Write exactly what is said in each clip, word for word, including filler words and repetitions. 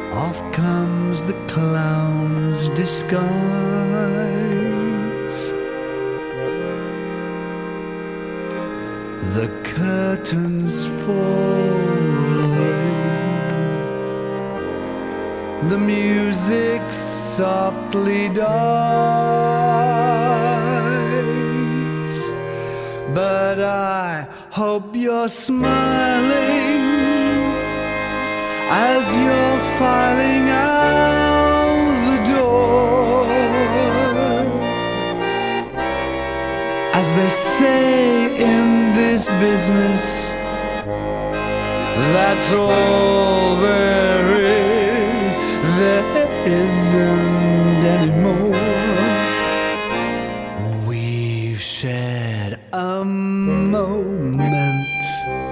off comes the clown's disguise. The curtains falling, the music softly dies, but I hope you're smiling as you're filing out the door. As they say in this business, that's all there is. There isn't anymore. We've shared a moment,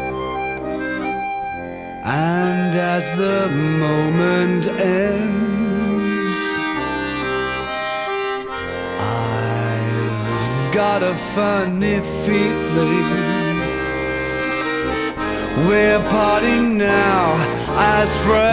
and as the moment ends, I've got a funny feeling we're parting now as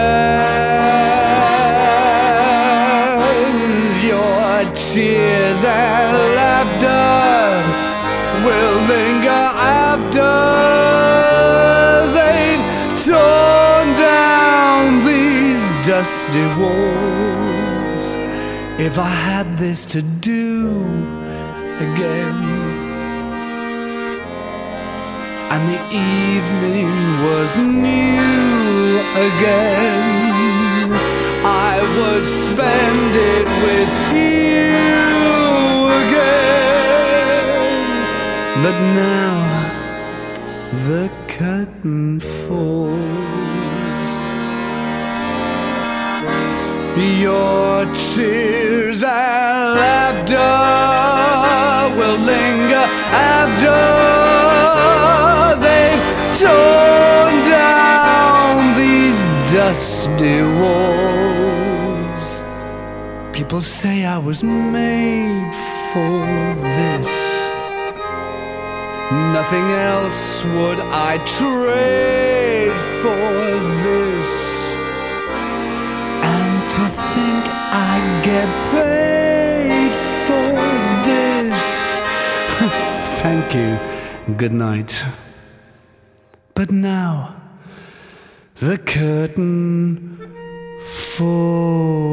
friends. Your cheers and laughter will linger after they've torn down these dusty walls. If I had this to do again, and the evening was new again, I would spend it with you again. But now the curtain falls, your cheers and laughter will linger after they've torn down these dusty walls. People say I was made for this, nothing else would I trade for this. And to think I get paid for this. Thank you. Good night. But now the curtain falls.